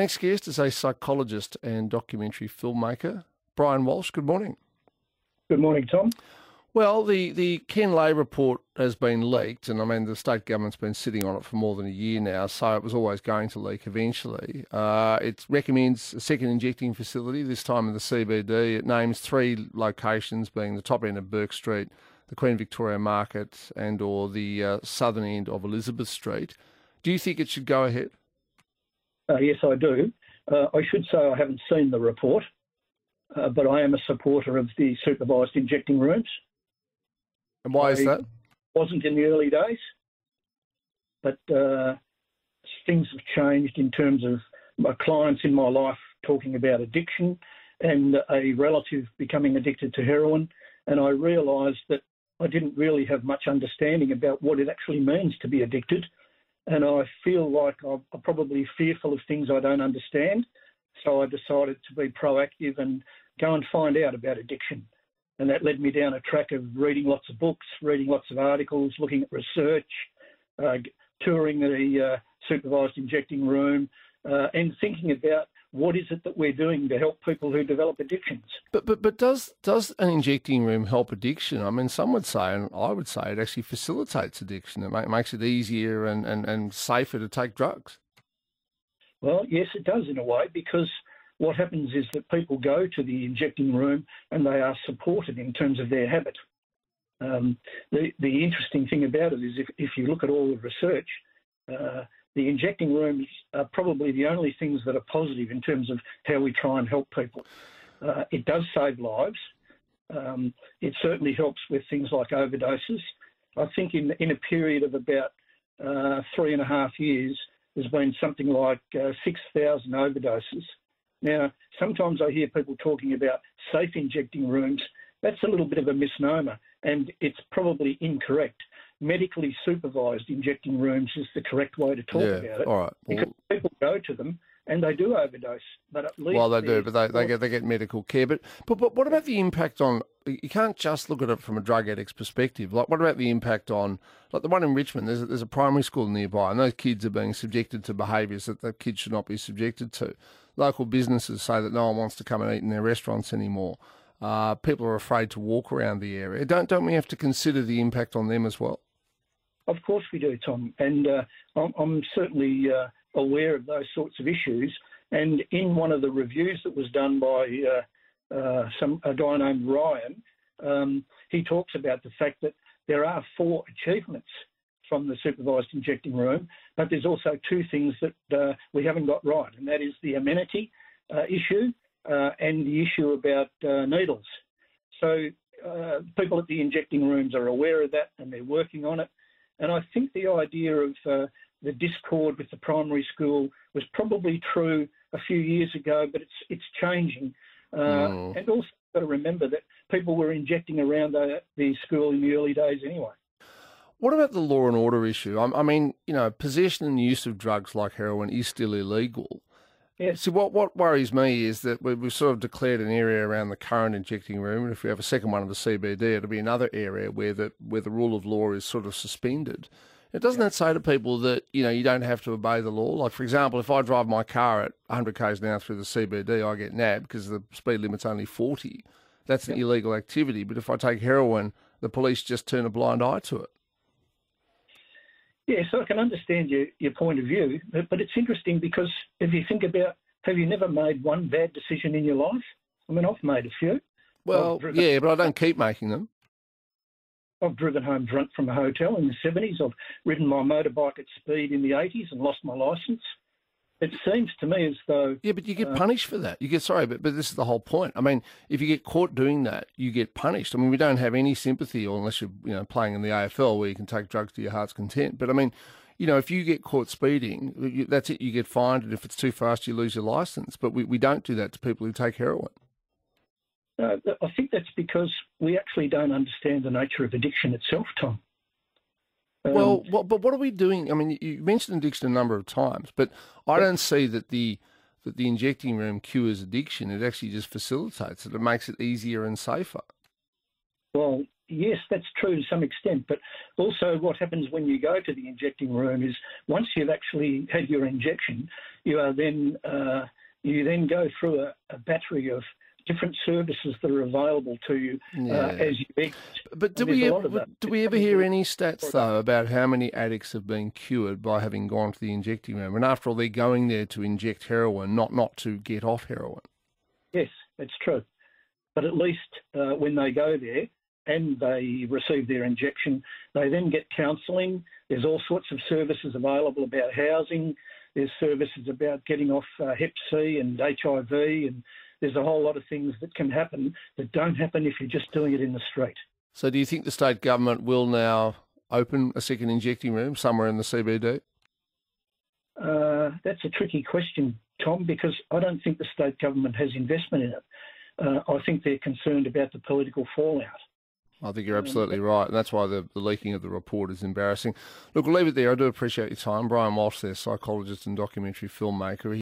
next guest is a psychologist and documentary filmmaker, Brian Walsh. Good morning. Good morning, Tom. Well, the Ken Lay report has been leaked, and I mean the state government's been sitting on it for more than a year now, so it was always going to leak eventually. It recommends a second injecting facility, this time in the CBD. It names 3 locations, being the top end of Bourke Street, the Queen Victoria Market, and or the southern end of Elizabeth Street. Do you think it should go ahead? Yes, I do. I should say I haven't seen the report, but I am a supporter of the supervised injecting rooms. And why is that? Wasn't in the early days, but things have changed in terms of my clients in my life talking about addiction and a relative becoming addicted to heroin, and I realised that I didn't really have much understanding about what it actually means to be addicted, and I feel like I'm probably fearful of things I don't understand, so I decided to be proactive and go and find out about addiction. And that led me down a track of reading lots of books, reading lots of articles, looking at research, touring the supervised injecting room, and thinking about what is it that we're doing to help people who develop addictions. But does an injecting room help addiction? I mean, some would say, and I would say, it actually facilitates addiction. It makes it easier and safer to take drugs. Well, yes, it does in a way, because what happens is that people go to the injecting room and they are supported in terms of their habit. The interesting thing about it is if you look at all the research, the injecting rooms are probably the only things that are positive in terms of how we try and help people. It does save lives. It certainly helps with things like overdoses. I think in a period of about 3.5 years, there's been something like 6,000 overdoses. Now, sometimes I hear people talking about safe injecting rooms. That's a little bit of a misnomer, and it's probably incorrect. Medically supervised injecting rooms is the correct way to talk about it. All right. Because people go to them and they do overdose, but at least... Well, they do, but they get medical care. But what about the impact on... You can't just look at it from a drug addict's perspective. Like, what about the impact on... Like the one in Richmond, there's a primary school nearby, and those kids are being subjected to behaviours that the kids should not be subjected to. Local businesses say that no one wants to come and eat in their restaurants anymore. People are afraid to walk around the area. Don't we have to consider the impact on them as well? Of course we do, Tom, and I'm certainly aware of those sorts of issues. And in one of the reviews that was done by a guy named Ryan, he talks about the fact that there are 4 achievements from the supervised injecting room, but there's also 2 things that we haven't got right, and that is the amenity issue and the issue about needles. So people at the injecting rooms are aware of that and they're working on it. And I think the idea of the discord with the primary school was probably true a few years ago, but it's changing. And also got to remember that people were injecting around the school in the early days anyway. What about the law and order issue? I mean, possession and use of drugs like heroin is still illegal. Yes. See, what worries me is that we've sort of declared an area around the current injecting room, and if we have a second one of the CBD, it'll be another area where the rule of law is sort of suspended. Doesn't that say to people that, you don't have to obey the law? Like, for example, if I drive my car at 100 k's an hour through the CBD, I get nabbed because the speed limit's only 40. That's an illegal activity. But if I take heroin, the police just turn a blind eye to it. Yeah, so I can understand your point of view, but it's interesting because if you think about, have you never made one bad decision in your life? I mean, I've made a few. Well, yeah, but I don't keep making them. I've driven home drunk from a hotel in the 70s. I've ridden my motorbike at speed in the 80s and lost my licence. It seems to me as though... Yeah, but you get punished for that. But this is the whole point. I mean, if you get caught doing that, you get punished. I mean, we don't have any sympathy, or unless you're playing in the AFL where you can take drugs to your heart's content. But I mean, if you get caught speeding, that's it. You get fined, and if it's too fast, you lose your licence. But we don't do that to people who take heroin. I think that's because we actually don't understand the nature of addiction itself, Tom. But what are we doing? I mean, you mentioned addiction a number of times, but I don't see that the injecting room cures addiction. It actually just facilitates it. It makes it easier and safer. Well, Yes, that's true to some extent, but also what happens when you go to the injecting room is once you've actually had your injection, you then go through a battery of different services that are available to you as you exit. But do we ever hear any stats, though, about how many addicts have been cured by having gone to the injecting room? And after all, they're going there to inject heroin, not to get off heroin. Yes, that's true. But at least when they go there and they receive their injection, they then get counselling. There's all sorts of services available about housing. There's services about getting off Hep C and HIV, and there's a whole lot of things that can happen that don't happen if you're just doing it in the street. So do you think the state government will now open a second injecting room somewhere in the CBD? That's a tricky question, Tom, because I don't think the state government has investment in it. I think they're concerned about the political fallout. I think you're absolutely right, and that's why the leaking of the report is embarrassing. Look, we'll leave it there. I do appreciate your time. Brian Walsh there, psychologist and documentary filmmaker.